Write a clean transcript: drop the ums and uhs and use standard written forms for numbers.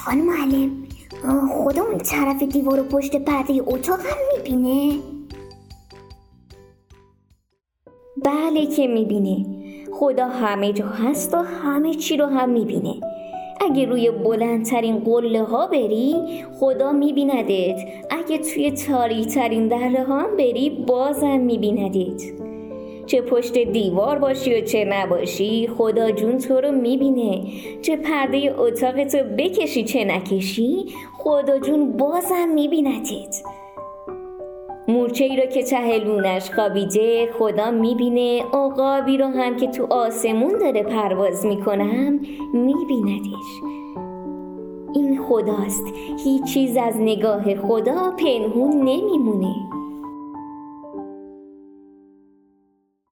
خانم معلم، خدا اون طرف دیوار و پشت پرده اتاق هم میبینه؟ بله که میبینه. خدا همه جا هست و همه چی رو هم میبینه. اگه روی بلندترین قله ها بری خدا میبیندت، اگه توی تاریک ترین دره ها هم بری بازم میبیندت. چه پشت دیوار باشی و چه نباشی خدا جون تو رو میبینه. چه پرده اتاق تو بکشی چه نکشی خدا جون بازم میبیندت. مورچه ای رو که ته لونش خوابیده خدا میبینه. عقابی رو هم که تو آسمون داره پرواز میکنم میبیندش. این خداست، هیچ چیز از نگاه خدا پنهون نمیمونه.